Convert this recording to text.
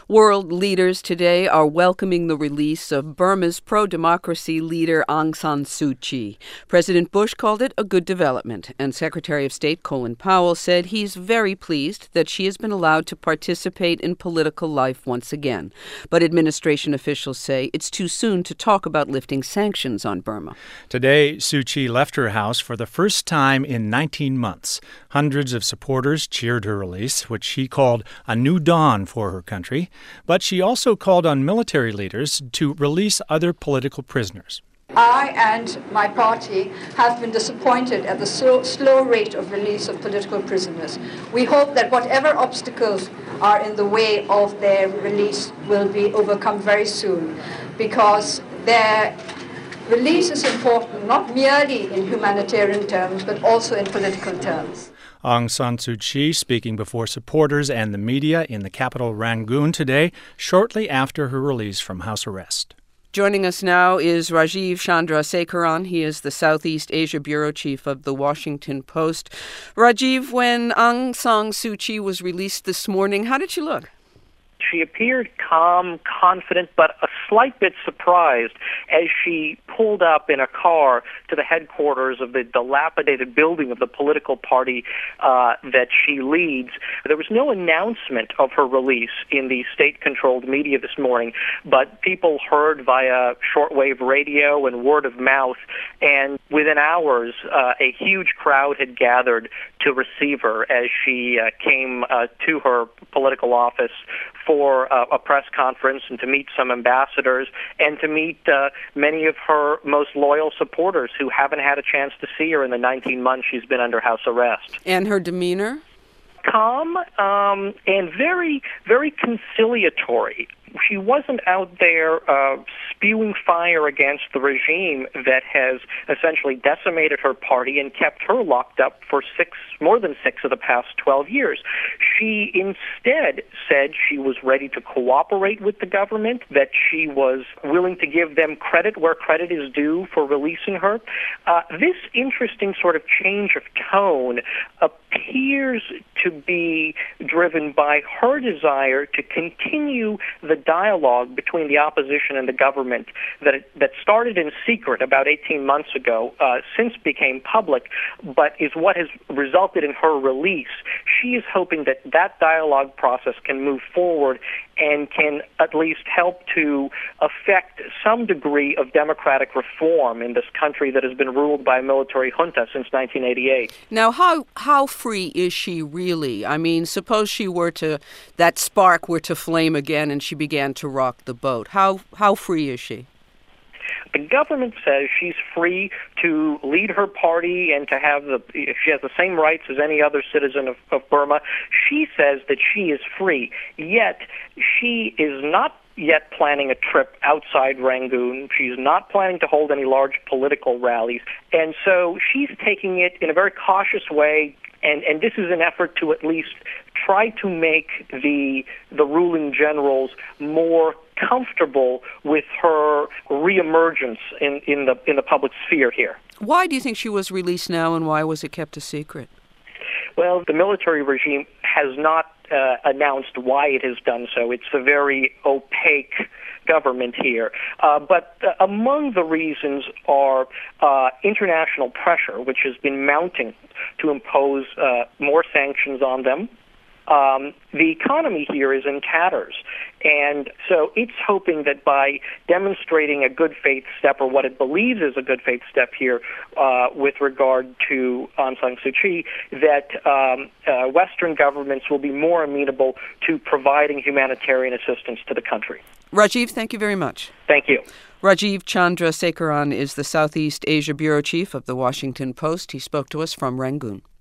World leaders today are welcoming the release of Burma's pro-democracy leader Aung San Suu Kyi. President Bush called it a good development, and Secretary of State Colin Powell said he's very pleased that she has been allowed to participate in political life once again. But administration officials say it's too soon to talk about lifting sanctions on Burma. Today, Suu Kyi left her house for the first time in 19 months. Hundreds of supporters cheered her release, which she called a new dawn for her country. But she also called on military leaders to release other political prisoners. I and my party have been disappointed at the slow rate of release of political prisoners. We hope that whatever obstacles are in the way of their release will be overcome very soon, because their release is important not merely in humanitarian terms but also in political terms. Aung San Suu Kyi speaking before supporters and the media in the capital Rangoon today, shortly after her release from house arrest. Joining us now is Rajiv Chandrasekaran. He is the Southeast Asia Bureau Chief of The Washington Post. Rajiv, when Aung San Suu Kyi was released this morning, how did she look? She appeared calm, confident, but a slight bit surprised as she pulled up in a car to the headquarters of the dilapidated building of the political party that she leads. There was no announcement of her release in the state-controlled media this morning, but people heard via shortwave radio and word of mouth, and within hours, a huge crowd had gathered to receive her as she came to her political office for a press conference and to meet some ambassadors and to meet many of her most loyal supporters who haven't had a chance to see her in the 19 months she's been under house arrest. And her demeanor? Calm and very, very conciliatory. She wasn't out there spewing fire against the regime that has essentially decimated her party and kept her locked up for more than six of the past 12 years. She instead said she was ready to cooperate with the government, that she was willing to give them credit where credit is due for releasing her. This interesting sort of change of tone appears to be driven by her desire to continue the dialogue between the opposition and the government that started in secret about 18 months ago, since became public, but is what has resulted in her release. She is hoping that that dialogue process can move forward and can at least help to affect some degree of democratic reform in this country that has been ruled by a military junta since 1988. Now, how free is she really? I mean, suppose that spark were to flame again and she began to rock the boat. How free is she? The government says she's free to lead her party and to have she has the same rights as any other citizen of Burma. She says that she is free, yet she is not yet planning a trip outside Rangoon. She's not planning to hold any large political rallies, and so she's taking it in a very cautious way. And this is an effort to at least try to make the ruling generals more comfortable with her reemergence in the public sphere here. Why do you think she was released now, and why was it kept a secret? Well, the military regime has not announced why it has done so. It's a very opaque government here. But among the reasons are international pressure, which has been mounting to impose more sanctions on them. The economy here is in tatters, and so it's hoping that by demonstrating a good faith step, or what it believes is a good faith step here with regard to Aung San Suu Kyi, that Western governments will be more amenable to providing humanitarian assistance to the country. Rajiv, thank you very much. Thank you. Rajiv Chandrasekaran is the Southeast Asia Bureau Chief of The Washington Post. He spoke to us from Rangoon.